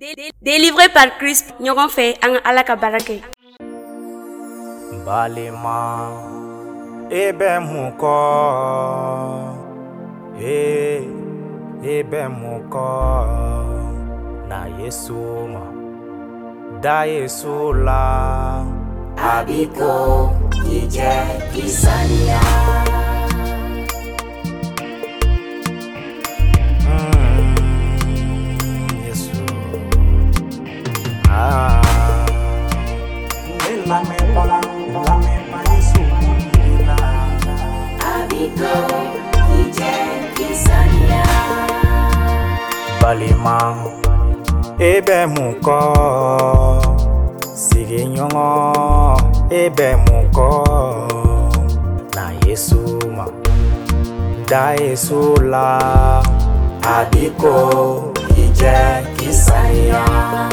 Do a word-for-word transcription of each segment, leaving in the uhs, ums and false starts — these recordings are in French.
Délivré par Christ, nous avons fait un alakabarake. Balima, ebe muko, e, ebe muko, na Yesuma, da Yesula, abiko, kije, kisania. Balima, ebe muko, sige nyongo, ebe muko, na Yesuma, da Yesula, abiko, kije, kisania.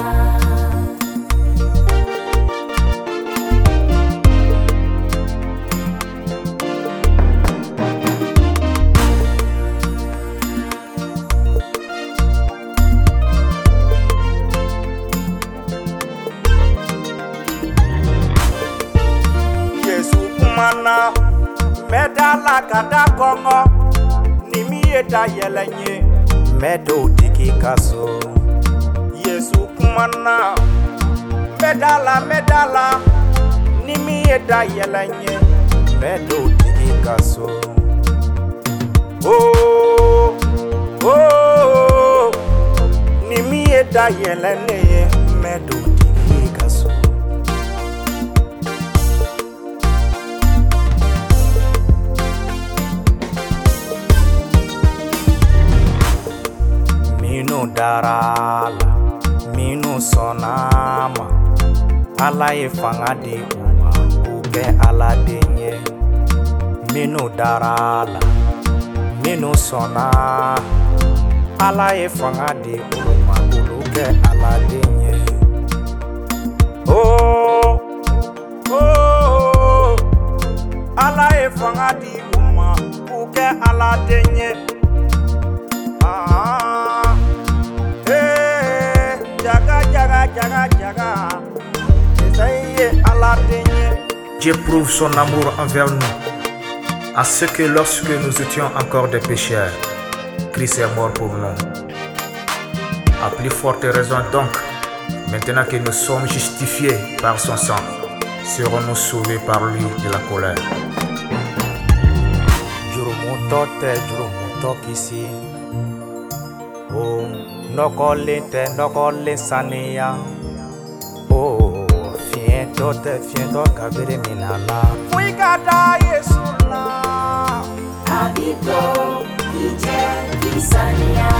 Mana medala kada kongo nimi eta yelenye medo diki kaso Yesu kumana medala medala nimi eta yelenye medo diki kaso oh oh nimi eta yelenye medo diki kaso Minu darala, minu sonama, ala ye fanga di uma, uke ala denye. Minu darala, minu sona, ala ye fanga di uma, uke ala denye. Oh, oh, ala ye fanga di uma, uke ala denye. Ah. Dieu prouve son amour envers nous, à ce que lorsque nous étions encore des pécheurs, Christ est mort pour nous. À plus forte raison donc, maintenant que nous sommes justifiés par son sang, serons-nous sauvés par lui de la colère. Oh, nokole te nokole sania. Oh, fiento te fiento kabere minala. Fui kada Yesula. Abiko, kije, kisania.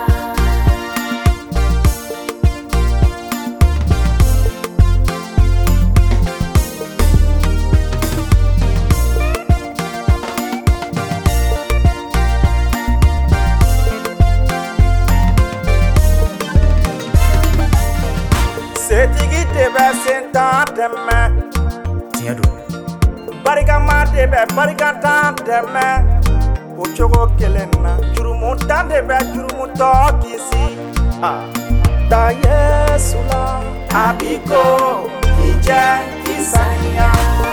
Setigi tebe senta teme. Tiens donc. Barika ma tebe barika ta teme. Ochogo kelena jurumu ta tebe jurumu to kisi. Ah, da Yesula. Abiko, kije, kisania.